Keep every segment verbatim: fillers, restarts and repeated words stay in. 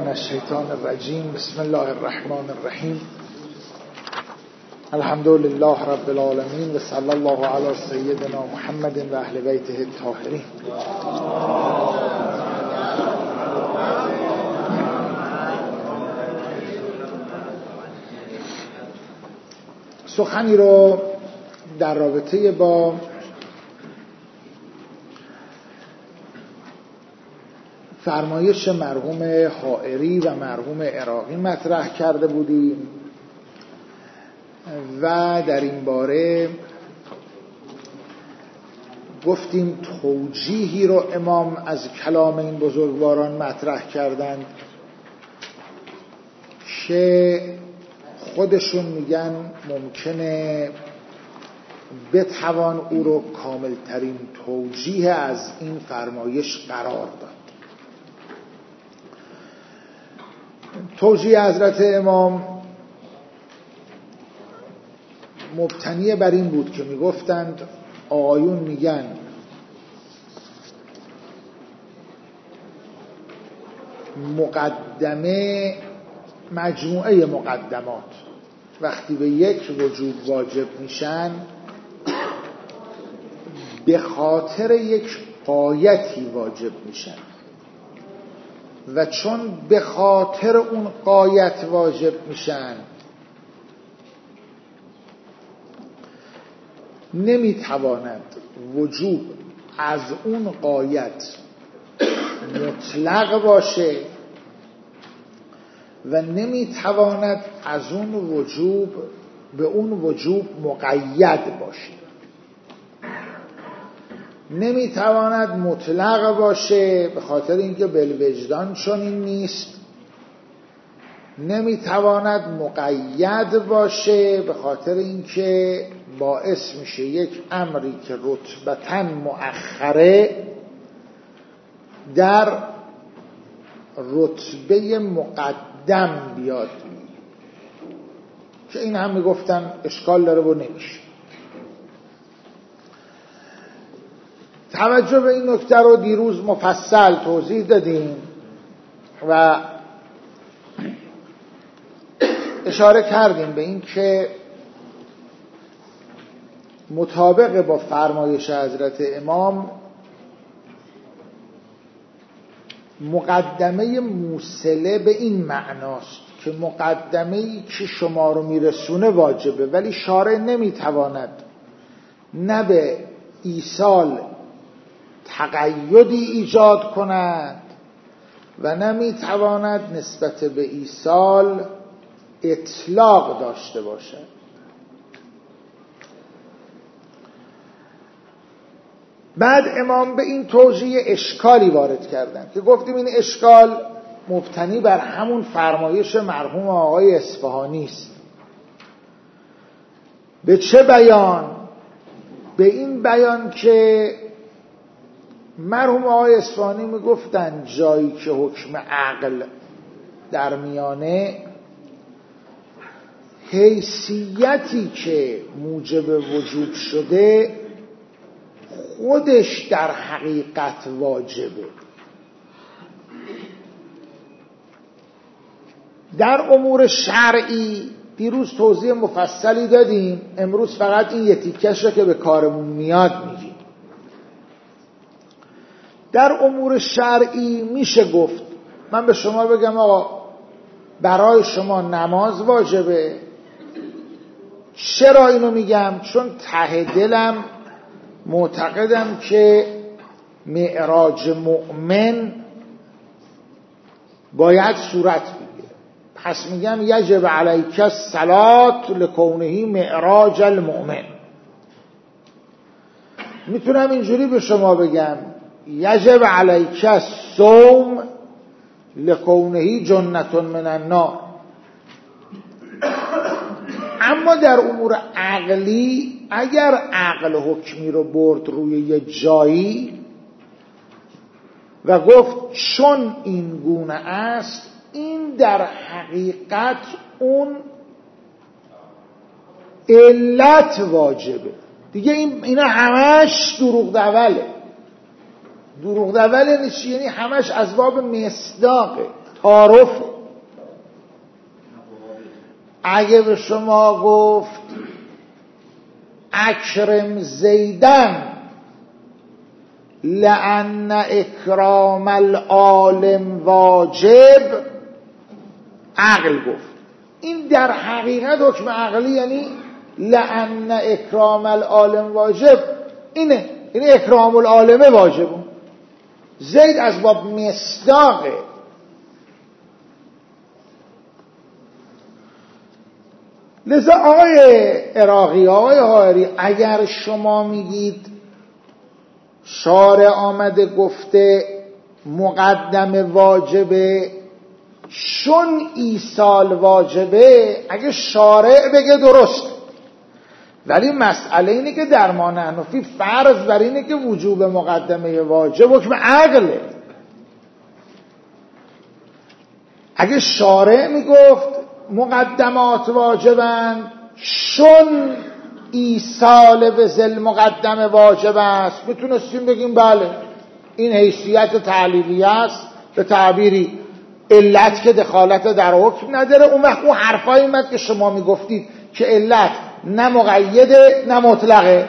الشیطان الرجیم. بسم الله الرحمن الرحیم. الحمد لله رب العالمین و صلی الله علی سیدنا محمد و اهل بیته الطاهرین. سخنی رو در رابطه با فرمایش مرحوم حائری و مرحوم عراقی مطرح کرده بودیم و در این باره گفتیم توجیهی رو امام از کلام این بزرگواران مطرح کردند که خودشون میگن ممکنه بتوان او رو کاملترین توجیه از این فرمایش قرار داد. توجیه حضرت امام مبتنی بر این بود که میگفتند آقایون میگن مقدمه مجموعه مقدمات وقتی به یک وجود واجب میشن به خاطر یک غایتی واجب میشن و چون به خاطر اون غایت واجب میشن نمیتواند وجوب از اون غایت مطلق باشه و نمیتواند از اون وجوب به اون وجوب مقید باشه. نمیتواند مطلق باشه به خاطر اینکه بالوجدان چنین نیست، نمیتواند مقید باشه به خاطر اینکه باعث میشه یک امری که رتبتاً مؤخره در رتبه مقدم بیاد که این هم میگفتن اشکال داره و نمیشه. توجه به این نکته رو دیروز مفصل توضیح دادیم و اشاره کردیم به این که مطابق با فرمایش حضرت امام مقدمه موصله به این معناست که مقدمه‌ای که شما رو میرسونه واجبه، ولی شارع نمیتواند نه به ایصال تقیدی ایجاد کند و نمیتواند نسبت به ایصال اطلاق داشته باشد. بعد امام به این توجیه اشکالی وارد کردن که گفتیم این اشکال مبتنی بر همون فرمایش مرحوم آقای اصفهانی است. به چه بیان؟ به این بیان که مرحوم آقای اصفهانی میگفتن جایی که حکم عقل در میانه، حیثیتی که موجب وجوب شده خودش در حقیقت واجبه. در امور شرعی دیروز توضیح مفصلی دادیم، امروز فقط این یه تیکشه که به کارمون میاد میگیم. در امور شرعی میشه گفت من به شما بگم آقا برای شما نماز واجبه. چرا اینو میگم؟ چون ته دلم معتقدم که معراج مؤمن باید صورت بگیره، پس میگم یجب علیک الصلاة لکونه معراج المؤمن. میتونم اینجوری به شما بگم یجب علیک الصوم لکونه جنة من النار. اما در امور عقلی اگر عقل حکمی رو برد روی یه جایی و گفت چون این گونه است، این در حقیقت اون علت واجبه دیگه. این اینا همش دروغ دوله. دروغ دوله نیست، یعنی همش از باب مصداقه. تعارف. اگه به شما گفت اکرم زیدن لأن اکرام العالم واجب، عقل گفت. این در حقیقت حکم عقلی، یعنی لأن اکرام العالم واجب اینه، یعنی اکرام العالم واجبه. زید از باب مصداقه. لذا آقای عراقی، آقای حائری، اگر شما میگید شارع آمده گفته مقدم واجبه چون ایصال واجبه، اگه شارع بگه درست، ولی مسئله اینه که در ما حنفی فرض بر اینه که وجوب مقدمه واجب حکم عقله. اگه شارع میگفت مقدمات واجبن چون ایصال به ذل مقدمه واجب است، میتونستیم بگیم بله این حیثیت تعلیلیه است، به تعبیری علت که دخالت در حکم نداره. اون وقت اون حرفایی اومد که شما میگفتید که علت نه مقیده نه مطلقه.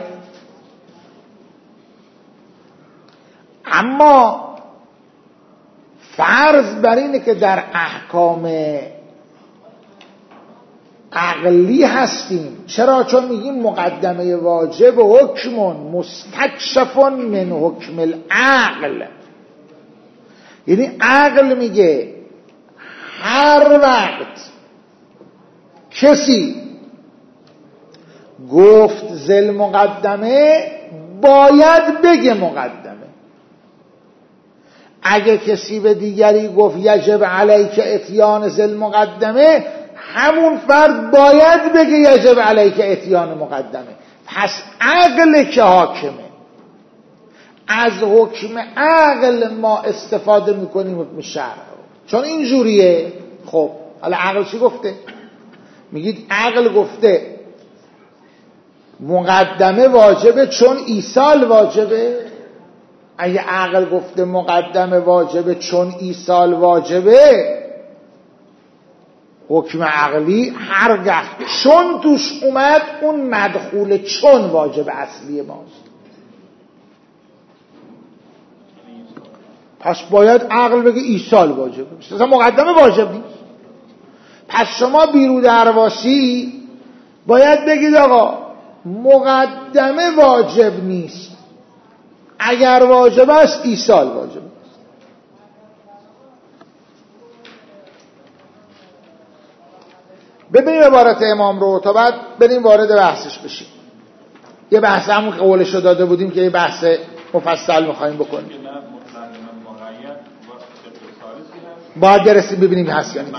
اما فرض بر اینه که در احکام عقلی هستیم. چرا؟ چون میگیم مقدمه واجب حکم مستکشف من حکم العقل، یعنی عقل میگه هر وقت کسی گفت ذل مقدمه باید بگه مقدمه. اگه کسی به دیگری گفت یجب علیک اتیان ذل مقدمه، همون فرد باید بگه یجب علیک اتیان مقدمه. پس عقل که حاکمه. از حکم عقل ما استفاده میکنیم حکم شرع، چون اینجوریه. خب حالا عقل چی گفته؟ میگید عقل گفته مقدمه واجبه چون ایصال واجبه. اگه عقل گفته مقدمه واجبه چون ایصال واجبه، حکم عقلی هرگاه چون توش اومد اون مدخول چون واجب اصلی ماست. پس باید عقل بگه ایصال واجبه، مثلا مقدمه واجب نیست. پس شما بیرو درواسی باید بگید آقا مقدمه واجب نیست، اگر واجب است ایصال واجب است. ببینیم عبارت امام رو تا بعد بریم وارد بحثش بشیم. یه بحث همون قولش رو داده بودیم که یه بحث مفصل میخواییم بکنیم. باید برسیم ببینیم هست یا نیست.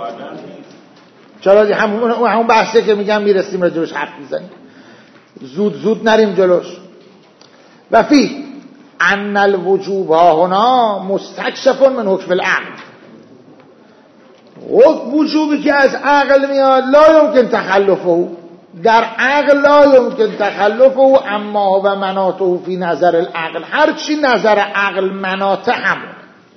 چرا همون همون بحثه که میگم میرسیم راجبش حرف میزنیم، زود زود نریم جلوش. و فی ان الوجوب ها هنا مستکشف من حکم العقل. وجوبی که از عقل میاد لا یمکن تخلفه، در عقل لا یمکن تخلفه، اما و مناطه فی نظر العقل، هرچی نظر عقل مناطه همون.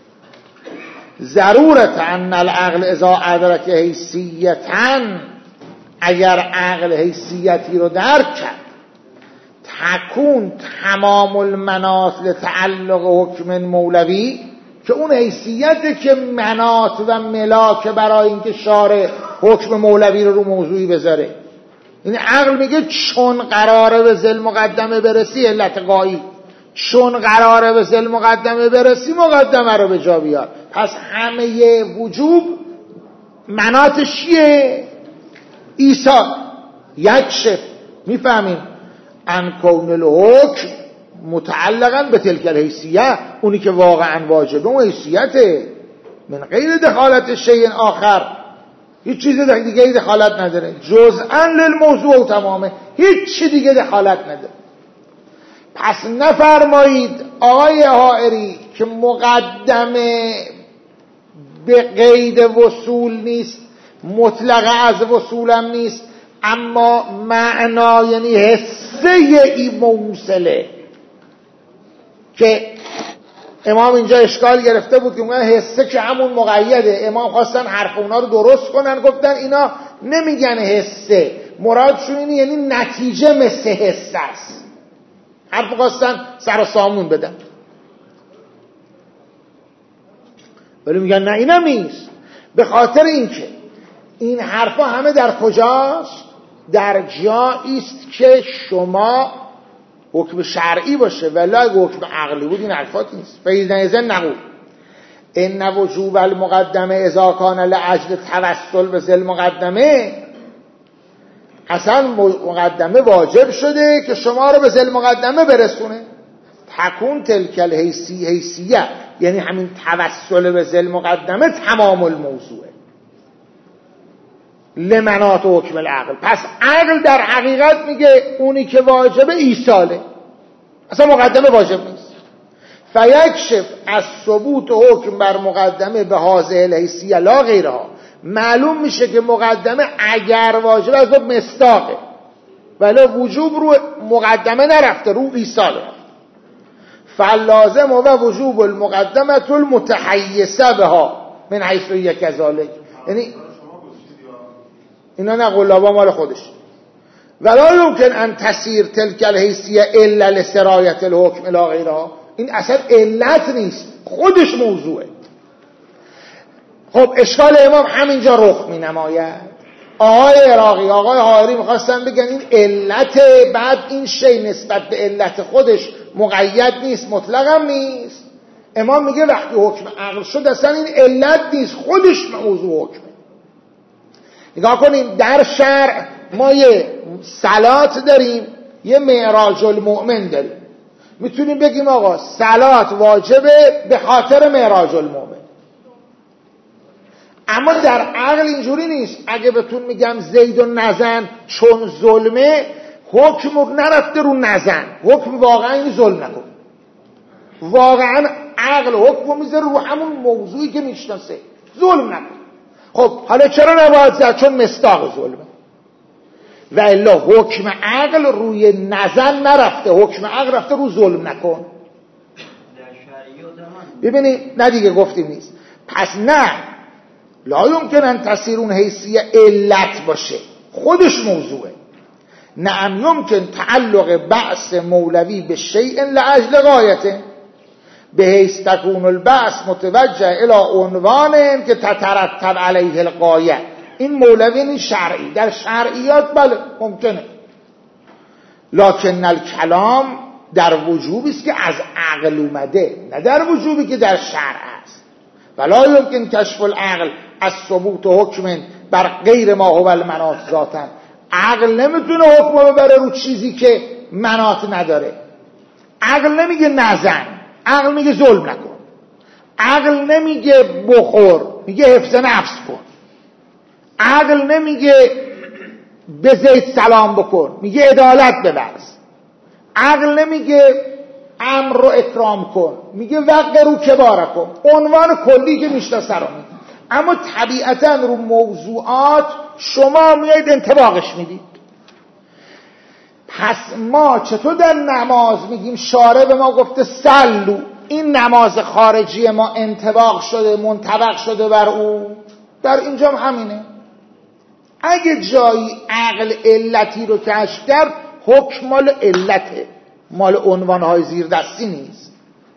ضرورت ان العقل اذا ادرک حیثیتا، اگر عقل حیثیتی رو درک کرد، تکون تمام المناط لتعلق حکم مولوی، که اون حیثیته که مناط و ملاک برای اینکه شارع حکم مولوی رو رو موضوعی بذاره. این عقل میگه چون قراره به ذل مقدمه برسی علت قایی، چون قراره به ذل مقدمه برسی مقدمه رو به جا بیار. پس همه وجوب مناطش چیه؟ ایصال. یکشف، میفهمیم ان کون الحکم متعلقاً به تلک الحیثیه، اونی که واقعاً واجبه اون حیثیته، من غیر دخالت شیء آخر، هیچ چیز دیگه دخالت نداره، جزءاً للموضوع و تمامه، هیچ چیز دیگه دخالت نداره. پس نفرمایید آقای حائری که مقدمه به قید وصول نیست، مطلق از وصولم نیست، اما معنا یعنی حسه ای موصله که امام اینجا اشکال گرفته بود که میگن حسه که همون مقیده. امام خواستن حرف اونا رو درست کنن، گفتن اینا نمیگن حسه، مرادشون اینه یعنی نتیجه مثل حسه است. حرف خواستن سر و سامون بدن، ولی میگن نه اینم نیست. به خاطر اینکه این حرفا همه در کجاست؟ در جایی است که شما حکم شرعی باشه، ولی اگه حکم عقلی بود این حرفات نیست. فایزن نقول ان وجوب المقدمه اذا کان لاجل توسل به ذل مقدمه، اصلا مقدمه واجب شده که شما رو به ذل مقدمه برسونه. تکون تلک الحیثی حیثیه، یعنی همین توسل به ذل مقدمه تمام الموضوعه لمنات حکم العقل. پس عقل در حقیقت میگه اونی که واجبه ایصاله، اصلا مقدمه واجب نیست. فیکشف از ثبوت حکم بر مقدمه به هذه الحیثیه لا غیرها، معلوم میشه که مقدمه اگر واجب از اون مصداقه، ولی وجوب رو مقدمه نرفته، رو ایصاله. فلازم و وجوب المقدمه المتحیثه بها من حیث یک کذالک، یعنی اینا نه قلابا مال خودش. ولا یمکن ان تسیر تلک الحیثیه الا لسرایت الحکم الی غیرها، این اصلا علت نیست، خودش موضوعه. خب اشکال امام همینجا رخ می نماید. آقای عراقی، آقای حائری میخواستن بگن این علت، بعد این شی نسبت به علت خودش مقید نیست، مطلق هم نیست. امام میگه وقتی حکم عقل شد اصلا این علت نیست، خودش موضوع حکمه. نگاه کنیم در شرع ما یه صلات داریم، یه معراج المؤمن داریم. میتونیم بگیم آقا صلات واجبه به خاطر معراج المؤمن، اما در عقل اینجوری نیست. اگه بهتون میگم زید و نزن چون ظلمه، حکم نرفته رو نزن، حکم واقعا این ظلم نکن، واقعا عقل حکم میذاره رو همون موضوعی که میشناسه، ظلم نکن. خب حالا چرا نباید زد؟ چون مصداق ظلمه. و الا حکم عقل روی نزن نرفته، حکم عقل رفته رو ظلم نکن. ببینید نه دیگه گفتیم نیست. پس نه، لا یمکن ان تسیر اون حیثیه علت باشه، خودش موضوعه. نعم یمکن تعلق بعث مولوی به شیء لاجل غایته، به حیث تکون البعث متوجه الى عنوان که تترتب علیه الغایه. این مولوی این شرعی، در شرعیات بله ممکنه، لکن الکلام در وجوبی است که از عقل اومده، نه در وجوبی که در شرع است. ولا یمکن کشف العقل از ثبوت حکم بر غیر ما هو المناط ذاتن. عقل نمیتونه حکم ببره رو چیزی که مناط نداره. عقل نمیگه نزن، عقل میگه ظلم نکن. عقل نمیگه بخور، میگه حفظ نفس کن. عقل نمیگه به زید سلام بکن، میگه عدالت بورز. عقل نمیگه امر رو اکرام کن، میگه وقع رو کباره کن. عنوان کلی که میشناسه رو میگه. اما طبیعتا رو موضوعات شما میایید انطباقش میدید. پس ما چطور در نماز میگیم شارع به ما گفته سلو، این نماز خارجی ما انطباق شده، منطبق شده بر او، در اینجا هم همینه. اگه جایی عقل علتی رو کشف کرد، حکم مال علته، مال عنوانهای زیر دستی نیست.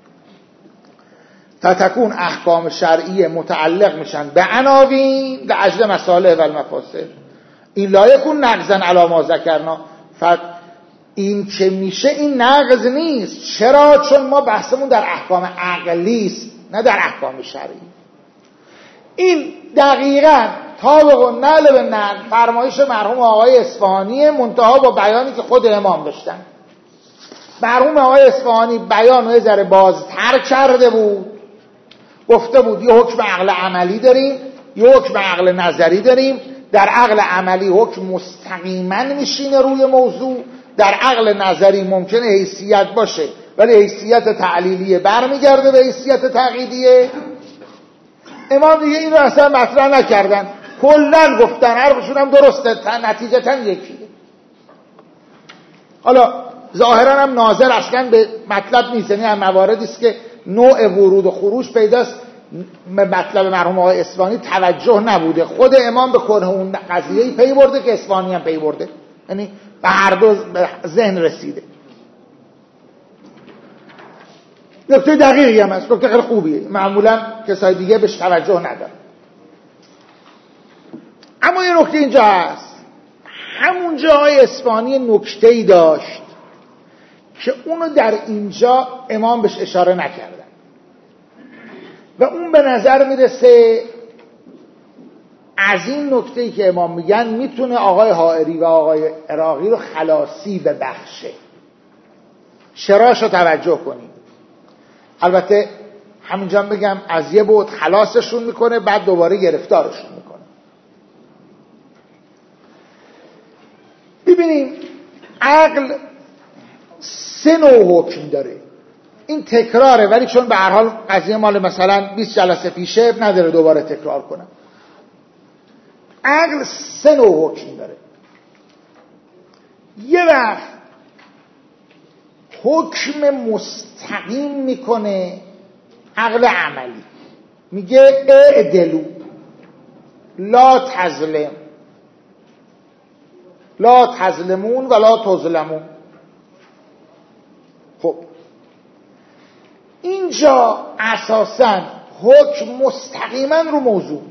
تتکون احکام شرعیه متعلق میشن به عناوین لأجل مصالح و المفاسد. این لایکون نقضن علی ما ذکرنا. فقط این که میشه این نقض نیست. چرا؟ چون ما بحثمون در احکام عقلی است، نه در احکام شرعی. این دقیقاً طابق و نقل به نقل فرمایش مرحوم آقای اصفهانی، منتها با بیانی که خود امام داشتن. مرحوم آقای اصفهانی بیان رو یه ذره بازتر کرده بود، گفته بود یه حکم عقل عملی داریم، یه حکم عقل نظری داریم. در عقل عملی حکم مستقیما میشینه روی موضوع، در عقل نظری ممکنه حیثیت باشه ولی حیثیت تعلیلیه برمیگرده به حیثیت تعقیدیه. امام دیگه این رو اصلا مطرح نکردن، کلن گفتن حرفشون هم درسته، نتیجتا یکیه. حالا ظاهرا هم ناظر اصلا به مطلب نیست، یعنی هم مواردی است که نوع ورود و خروج پیداست. مطلب مرحوم آقای اصفهانی توجه نبوده، خود امام به کنه اون قضیه‌ای پی برده که اصفهانی هم پی برده، یعنی به هر دو به ذهن رسیده. نکته دقیقی هم هست، نکته خیلی خوبیه، معمولا کسای دیگه بهش توجه نداره. اما یه نکته اینجا هست، همون جای اصفهانی نکته‌ای داشت که اونو در اینجا امام بهش اشاره نکردن و اون به نظر میرسه از این نکته‌ای که امام میگن میتونه آقای حائری و آقای عراقی رو خلاصی ببخشه. چراشو توجه کنید. البته همینجا بگم از یه بعد خلاصشون میکنه، بعد دوباره گرفتارشون میکنه. ببینیم عقل سه نوع حکم داره. این تکراره، ولی چون به هر حال قضیه مال مثلا بیست جلسه پیشه نداره دوباره تکرار کنم. عقل سه نوع حکم داره. یه وقت حکم مستقیم میکنه عقل عملی، میگه اعدلو لا تظلم لا تظلمون ولا تظلمون. خب اینجا اساساً حکم مستقیما رو موضوع.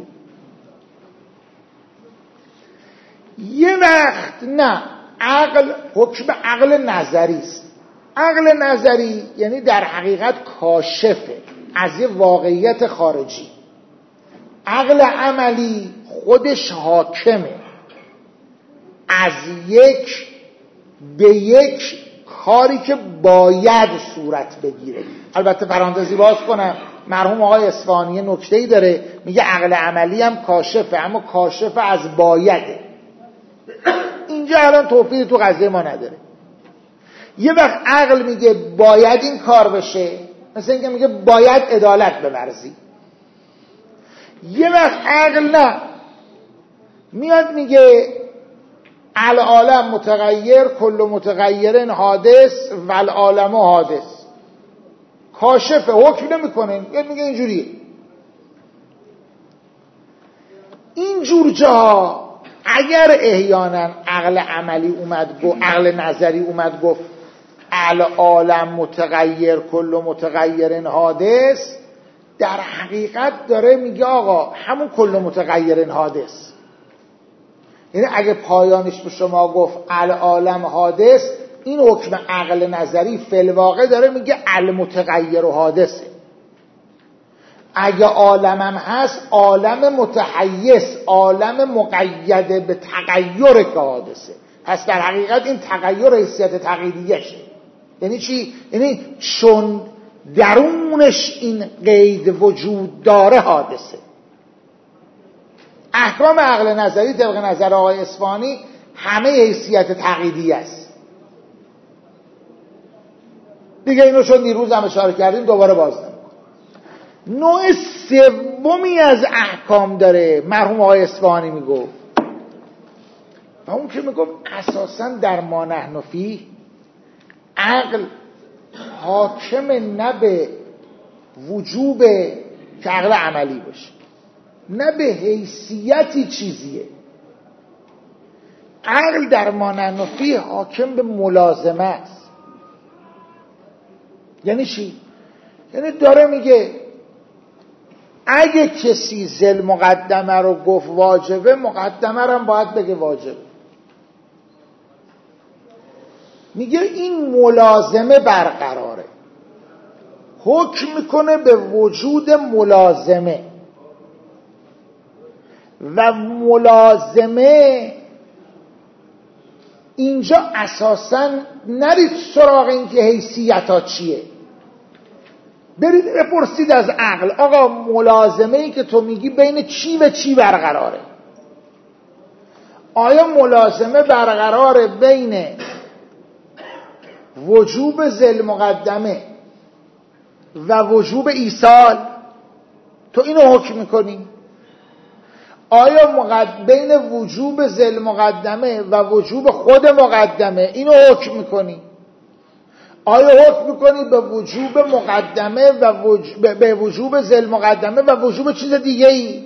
یه وقت نه، عقل حکم عقل نظری است. عقل نظری یعنی در حقیقت کاشفه از یه واقعیت خارجی. عقل عملی خودش حاکمه از یک به یک کاری که باید صورت بگیره. البته پرانتزی باز کنم، مرحوم آقای اصفهانی نکته‌ای داره، میگه عقل عملی هم کاشفه، اما کاشف از بایده. اینجا الان توفیقی تو قضیه ما نداره. یه وقت عقل میگه باید این کار بشه، مثل اینکه میگه باید عدالت بورزی. یه وقت عقل نه، میاد میگه العالم متغیر کل متغیر حادث و العالم حادث. کاشفه، حکم نمیکنه، میگه اینجوریه. این جور جا اگر احیانا عقل عملی اومد گفت، عقل نظری اومد گفت العالم متغیر کل متغیر حادث، در حقیقت داره میگه آقا همون کل متغیر حادث. یعنی اگه پایانش به شما گفت العالم حادث، این حکم عقل نظری فی الواقع داره میگه المتغیر و حادثه. اگه عالمم هست عالم متحیز، عالم مقید به تغییر که حادثه. پس در حقیقت این تغییر حیثیت تغییریشه. یعنی چی؟ یعنی چون درونش این قید وجود داره حادثه. احکام عقل نظری طبق نظر آقای اصفهانی همه حیثیت تقییدی است. دیگه اینو چون دیروز هم اشاره کردیم دوباره باز نمی‌کنم. نوع سومی از احکام داره مرحوم آقای اصفهانی میگفت، و اون که میگفت اساساً در ما نحن فیه عقل حاکم نه به وجوب که عقل عملی باشه، نه به حیثیتی چیزیه. عقل در ما نحن فیه حاکم به ملازمه است. یعنی چی؟ یعنی داره میگه اگه کسی ذل مقدمه رو گفت واجبه، مقدمه رو هم باید بگه واجبه. میگه این ملازمه برقراره، حکم میکنه به وجود ملازمه. و ملازمه اینجا اساساً نرید سراغ این که حیثیت ها چیه، برید بپرسید از عقل آقا ملازمه ای که تو میگی بین چی و چی برقراره؟ آیا ملازمه برقراره بین وجوب ذل مقدمه و وجوب ایصال؟ تو اینو حکم میکنی؟ آیا مقد... بین وجوب ذل مقدمه و وجوب خود مقدمه اینو حکم میکنی؟ آیا حکم میکنی به وجوب مقدمه و وجوب به وجوب ذل مقدمه و وجوب چیز دیگه ای؟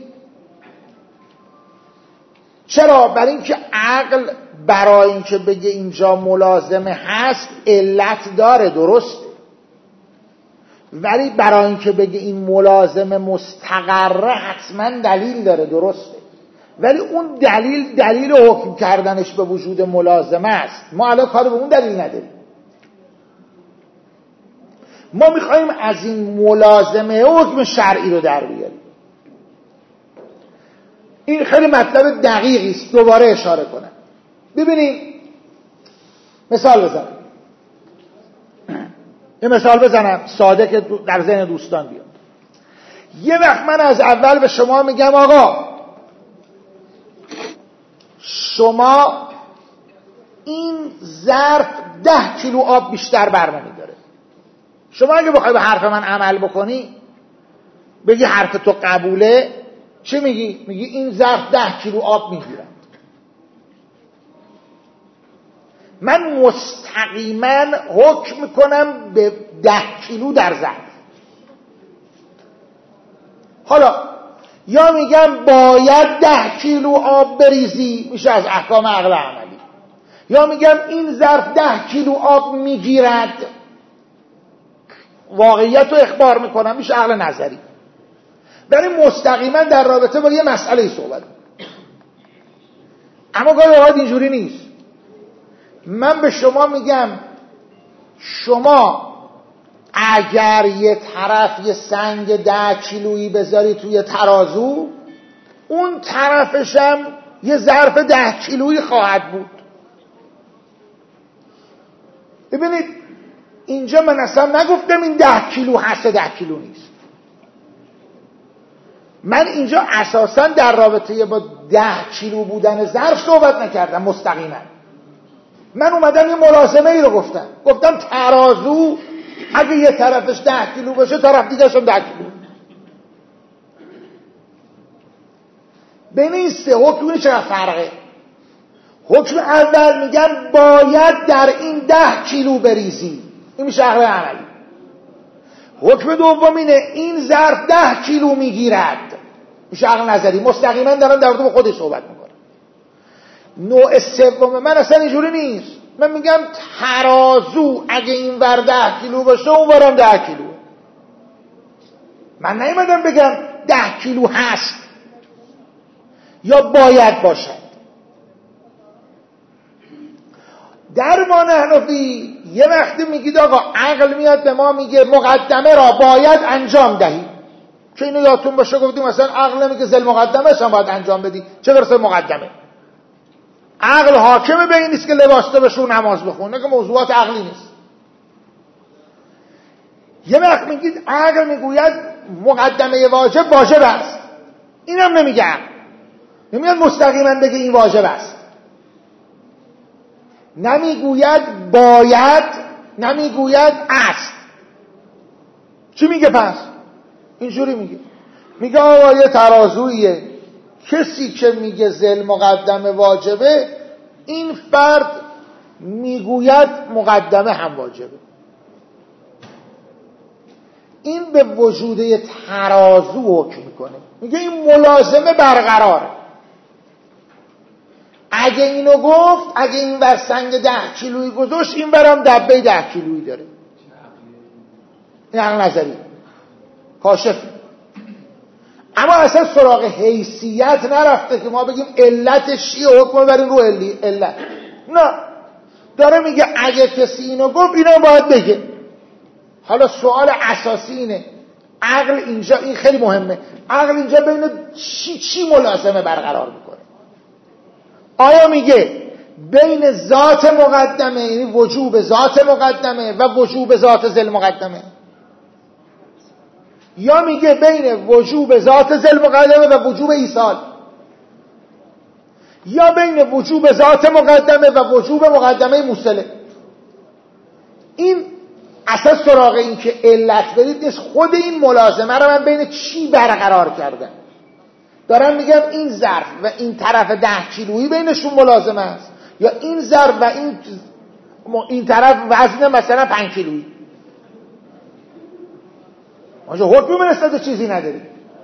چرا؟ برای اینکه عقل برای اینکه بگه اینجا ملازمه هست علت داره، درسته، ولی برای اینکه بگه این ملازمه مستقره حتما دلیل داره، درسته، ولی اون دلیل دلیل حکم کردنش به وجود ملازمه است. ما الان کار به اون دلیل نداریم. ما میخواییم از این ملازمه حکم شرعی رو در بیاریم. این خیلی مطلب دقیقی است، دوباره اشاره کنم. ببینید مثال بزنم، یه مثال بزنم ساده که در ذهن دوستان بیاد. یه وقت من از اول به شما میگم آقا شما این ظرف ده کیلو آب بیشتر بر نمیداره. شما اگه بخوای به حرف من عمل بکنی، بگی حرف تو قبوله، چه میگی؟ میگی این ظرف ده کیلو آب میگیرد. من مستقیما حکم میکنم به ده کیلو در ظرف. حالا یا میگم باید ده کیلو آب بریزی، میشه از احکام عقل عملی، یا میگم این ظرف ده کیلو آب میگیرد، واقعیت رو اخبار میکنم، میشه عقل نظری. برای مستقیما در رابطه با یه مسئله صحبت. اما گاهی اوقات اینجوری نیست. من به شما میگم شما اگر یه طرف یه سنگ ده کیلویی بذاری توی ترازو، اون طرفشم یه ظرف ده کیلویی خواهد بود. ببینید اینجا من اصلا نگفتم این ده کیلو هست ده کیلو نیست. من اینجا اساسا در رابطه با ده کیلو بودن ظرف صحبت نکردم مستقیما. من اومدم یه ملازمه ای رو گفتم. گفتم ترازو اگه یه طرفش ده کیلو باشه طرف دیگرش هم ده کیلو. بین این سه حکم چقدر فرقه؟ حکم اول میگم باید در این ده کیلو بریزی، این میشه عقل عملی. حکم دوم اینه این ظرف ده کیلو میگیرد، میشه عقل نظری. مستقیما دارم در مورد خودش صحبت میکنم. نوع سوم من اصلا اینجوری نیست. من میگم ترازو اگه این ور ده کیلو باشه اون ورم ده کیلو. من نیومدم بگم ده کیلو هست یا باید باشد. در ما حنفی یه وقتی میگید آقا عقل میاد به ما میگه مقدمه را باید انجام دهی، که اینو یادتون باشه گفتیم مثلا عقل نمیگه ذل مقدمه شما باید انجام بدی، چه برسه مقدمه. عقل حاکمه به این نیست که لباس تو بشو نماز بخونه، که موضوعات عقلی نیست. یه وقت میگید عقل میگوید مقدمه واجب واجب است، اینم نمیگه عقل، نمیاد مستقیما بگه این واجب است، نمیگوید باید، نمیگوید است. چی میگه پس؟ اینجوری میگه، میگه آقا یه ترازویه، کسی که میگه ذل مقدمه واجبه، این فرد میگوید مقدمه هم واجبه. این به وجود ترازو حکم میکنه، میگه این ملازمه برقراره. اگه اینو گفت، اگه این ور سنگ ده کیلویی گذاشت، این برم دبه ده کیلویی داره. این عقل نظری کاشف. اما اصلا سراغ حیثیت نرفته که ما بگیم علتش چیه، حکم بریم رو علی علت. نه، داره میگه اگه کسی اینو گفت اینو باید بگه. حالا سوال اساسی اینه، عقل اینجا، این خیلی مهمه، عقل اینجا بین چی چی ملازمه برقرار میکنه؟ آیا میگه بین ذات مقدمه، یعنی وجوب ذات مقدمه و وجوب ذات ذل مقدمه، یا میگه بین وجوب ذات ذل مقدمه و وجوب ایصال، یا بین وجوب ذات مقدمه و وجوب مقدمه موصله؟ این اساس سراغ این که علت برید نیست. خود این ملازمه رو من بین چی برقرار کردم؟ دارم میگم این ظرف و این طرف ده کیلویی بینشون ملازمه است، یا این ظرف و این این طرف وزن مثلا پنج کیلویی، ماجه حکمی منستد چیزی نداری.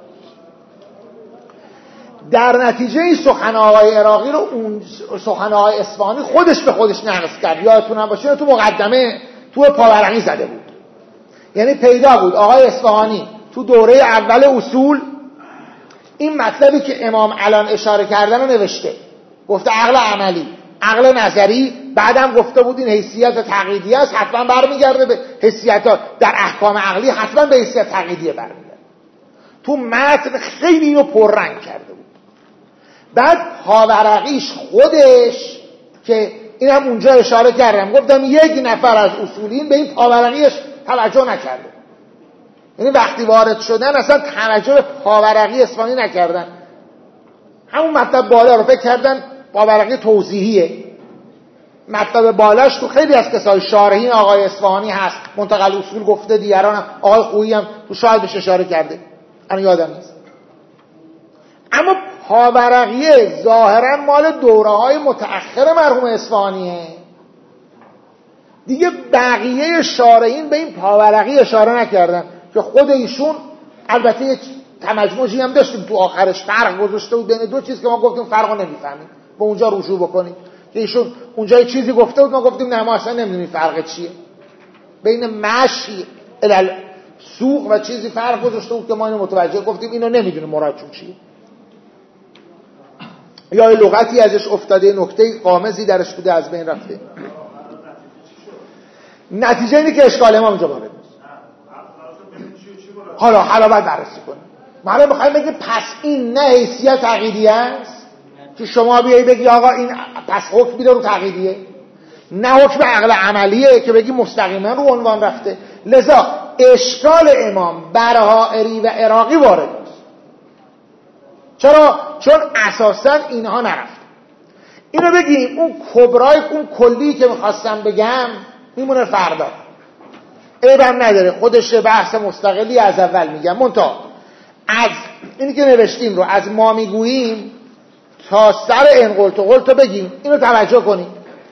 در نتیجه این سخن آقای عراقی رو اون سخن آقای اصفهانی خودش به خودش نقص کرد. یادتون باشه تو مقدمه تو پاورقی زده بود، یعنی پیدا بود آقای اصفهانی تو دوره اول اصول این مطلبی که امام الان اشاره کردن رو نوشته، گفته عقل عملی، عقل نظری، بعدم گفته بود این حیثیت تقلیدی است، حتما برمیگرده به حیثیت در احکام عقلی، حتما به حیثیت تقلیدی برمیگرده. تو متن خیلی اینو پررنگ کرده بود. بعد پاورقیش خودش که این هم اونجا اشاره کردم، گفتم یک نفر از اصولین به این پاورقیش توجه نکرده، یعنی وقتی وارد شدن اصلا توجه به پاورقی اصفهانی نکردن، همون مطلب بالا رو فکر کردن پاورقی توضیحیه. مطلب بالاش تو خیلی از کسای شارحین آقای اصفهانی هست، منتقل اصول گفته، دیگران هم آقای خویی هم تو شاید بهش اشاره کرده، انا یادم نیست. اما پاورقیه ظاهرا مال دوره های متأخر مرحوم اصفهانیه دیگه. بقیه شارحین به این پاورقی اشاره نکردن که خود ایشون البته یک تمجموعی هم داشتیم تو آخرش، فرق گذاشته بود بین دو چیز که ما گفتیم فرقو نمیفهمیم، با اونجا رجوع بکنیم که ایشون اونجا چیزی گفته بود، ما گفتیم نه ما اصلا نمیدونیم فرق چیه بین مشی الال سوق و چیزی، فرق گذاشته بود که ما اینو متوجه گفتیم اینو نمیدونیم مرادشون چیه، یا لغتی ازش افتاده، نکته قامزی درش بوده از بین رفته. نتیجه اینه که اشکال امام اینجا وارد نیست. حالا حالا باید بررسی کنیم. ما الان می‌خوایم بگیم پس این نه حیثیت عقیدیه است که شما بیایی بگی آقا این پس حکم میده رو عقیدیه، نه حکم عقل عملیه که بگی مستقیما رو عنوان رفته. لذا اشکال امام بر حائری و عراقی وارد نیست. چرا؟ چون اساسا اینها نرفت. اینو بگیم اون کبرای اون کلی که میخواستم بگم میمونه فردا، عیبم نداره، خودش بحث مستقلی از اول میگم. منتها از اینی که نوشتیم رو از ما میگوییم تا سر انقلت و قلت رو بگیم، اینو توجه کنیم.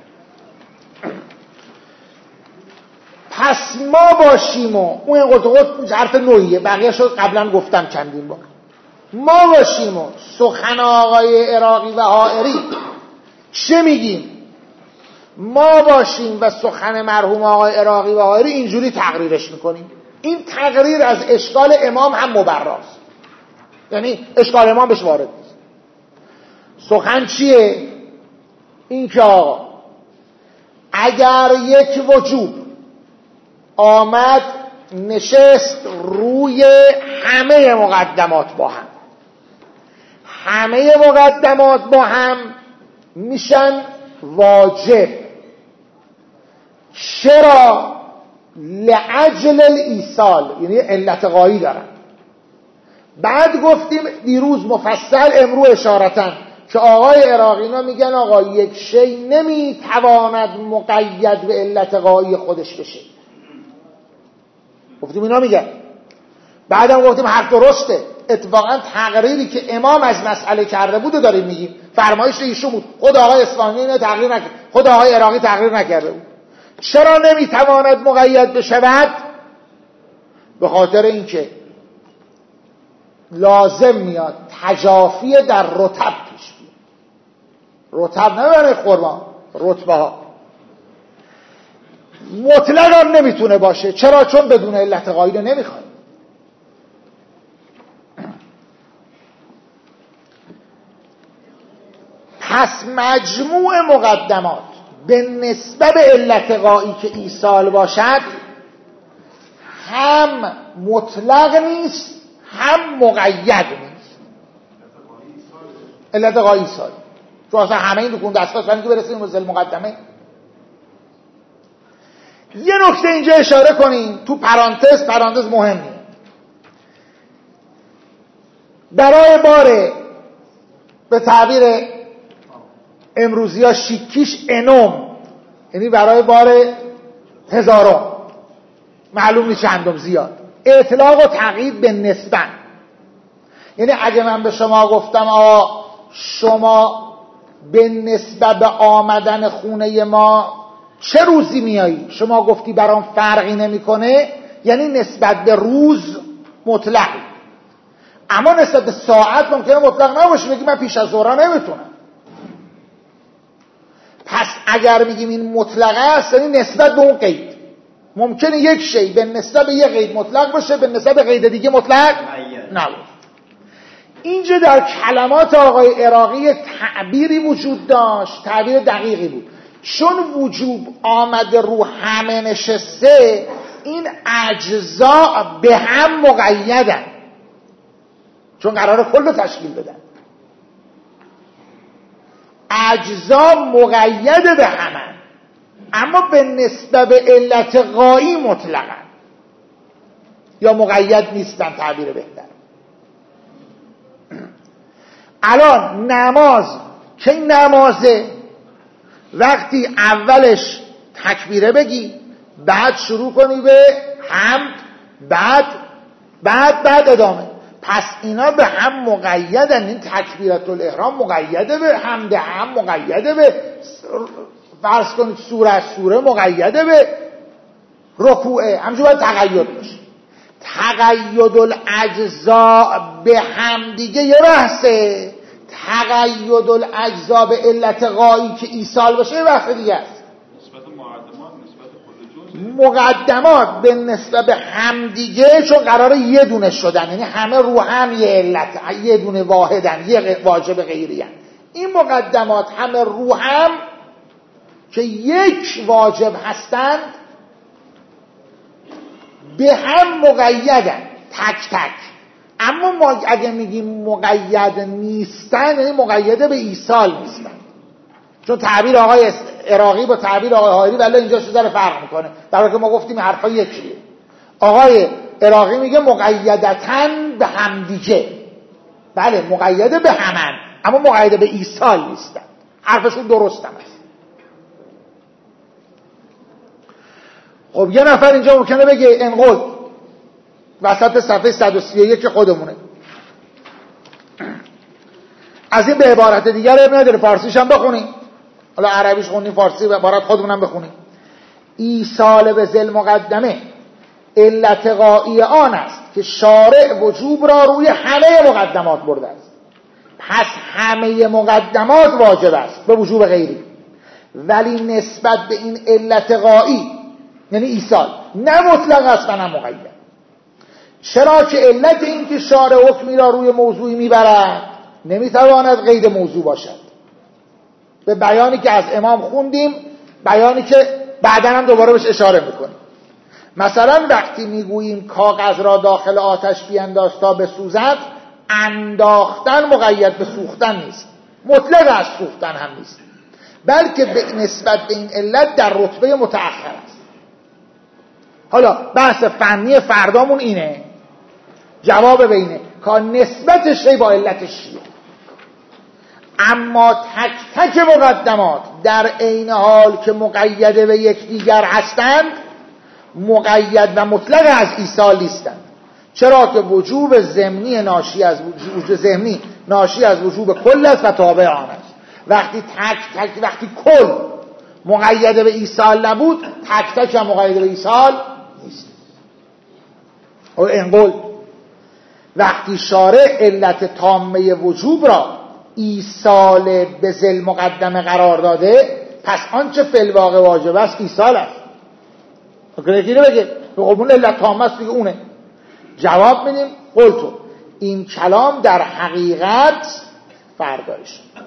پس ما باشیم و اون انقلت و قلت حرف نوعیه، بقیه شد قبلا گفتم چندین بار. ما باشیم و سخن آقای عراقی و حائری چه میگیم؟ ما باشیم و سخن مرحوم آقای عراقی و حائری اینجوری تقریرش میکنیم. این تقریر از اشکال امام هم مبراست، یعنی اشکال امام بهش وارد نیست. سخن چیه؟ این که آقا اگر یک وجوب آمد نشست روی همه مقدمات با هم، همه مقدمات با هم میشن واجب. چرا؟ لعجل الایصال، یعنی علت غایی دارن. بعد گفتیم دیروز مفصل، امرو اشارتن که آقای عراقینا میگن آقا یک شی نمیتواند مقید به علت غایی خودش بشه. گفتیم اینا میگن. بعدم گفتیم حرف درسته، اتفاقا تقریری که امام از مسئله کرده بود و داریم میگیم، فرمایش ایشون بود، خود آقای اصفهانی اینو تقریر نکرد، خود آقای عراقی تقریر نکرده بود. چرا نمیتواند مقید بشود؟ به خاطر اینکه لازم میاد تجافی در رتب پیش بیاد. رتب نمیدونه خرما، رتبه ها مطلق هم نمیتونه باشه. چرا؟ چون بدون علت غایی نمیخواد. پس مجموع مقدمات به نسبت به علت غایی که ایصال باشد هم مطلق نیست هم مقید نیست. علت غایی ایصال چون اصلا همه این دکون دستگاه سنی که برسیم به مقدمه. یه نکته اینجا اشاره کنیم تو پرانتز، پرانتز مهمه. برای بار به تعبیر امروزی ها شیکیش انوم، یعنی برای بار هزارم، معلوم نیست چندم زیاد، اطلاق و تقیید به نسبت. یعنی اگه من به شما گفتم آقا شما به نسبت به آمدن خونه ما چه روزی میایی؟ شما گفتی برام فرقی نمیکنه، یعنی نسبت به روز مطلق، اما نسبت به ساعت ممکنه مطلق نباشه، بگی من پیش از ظهر نمیتونم. پس اگر میگیم این مطلقه است، یعنی نسبت به اون قید. ممکنه یک شی به نسبت به یک قید مطلق باشه، به نسبت به قید دیگه مطلق نباشه. اینجا در کلمات آقای عراقی تعبیری وجود داشت، تعبیر دقیقی بود. چون وجوب آمده رو همه نشسته، این اجزا به هم مقیدن، چون قراره کل تشکیل بدن. اجزا مقیده به همن، اما به نسبت به علت غایی مطلقن یا مقید نیستن، تعبیر بهتر. الان نماز که نمازه، وقتی اولش تکبیره بگی، بعد شروع کنی به حمد، بعد بعد بعد ادامه، پس اینا به هم مقیدن. این تکبیرت الاحرام مقیده به حمد، هم مقیده به فرض کنید سوره از سوره، مقیده به رکوعه، همچون باید تقید باشه. تقید الاجزاء به هم دیگه یه بحثه، تقید الاجزاء به علت غایی که ایصال باشه یه بحث دیگه است. مقدمات به نسبت به هم دیگه چون قراره یه دونه شدن، یعنی همه رو هم یه علت، یه دونه واحدن، یه واجب غیری هن. این مقدمات همه رو هم که یک واجب هستند به هم مقیدن تک تک. اما ما اگه میگیم مقید نیستن، یعنی مقیده به ایصال نیستن، چون تعبیر آقای عراقی با تعبیر آقای حائری ولی اینجا چه ذره فرق میکنه، در حالی که ما گفتیم حرفا یکیه. آقای عراقی میگه مقیدتاً به همدیگه، بله مقیده به همن، اما مقیده به ایصال نیستن. حرفشون درست هم است. خب یه نفر اینجا ممکنه بگه انقل وسط صفحه صد و سی و یک خودمونه، از این به عبارت دیگر اب نداره، فارسیش هم بخونیم، حالا عربیش خونیم، فارسی به عبارت خودمونم بخونیم. ایصال به ذل مقدمه علت غایی آن است که شارع وجوب را روی همه مقدمات برده است، پس همه مقدمات واجب است به وجوب غیری، ولی نسبت به این علت غایی یعنی ایصال نه مطلق است و نه مقید. چرا که علت این که شارع حکمی را روی موضوعی میبرد نمیتواند قید موضوع باشد، به بیانی که از امام خوندیم، بیانی که بعداً هم دوباره بهش اشاره میکنیم. مثلا وقتی میگوییم کاغذ را داخل آتش بینداز تا بسوزد، انداختن مقید به سوختن نیست، مطلق از سوختن هم نیست، بلکه به نسبت به این علت در رتبه متأخر است. حالا بحث فنی فردامون اینه، جواب به اینه که نسبت شی با علتش چیه. اما تک تک مقدمات در عین حال که مقید به یکدیگر هستند، مقید و مطلق از ایصال نیستند، چرا که وجوب ضمنی ناشی از وجوب ضمنی ناشی از وجوب کل است و تابع آن است. وقتی تک تک وقتی کل مقید به ایصال نبود، تک تک هم مقید به ایصال نیست. انقل وقتی شارع علت تامه وجوب را ایصال به ذل مقدمه قرار داده، پس آنچه فی الواقع واجب است ایصال است. ممکنه یکی بگه به قربون علت تامه است دیگه اونه. جواب میدیم قلتو این کلام در حقیقت فردایش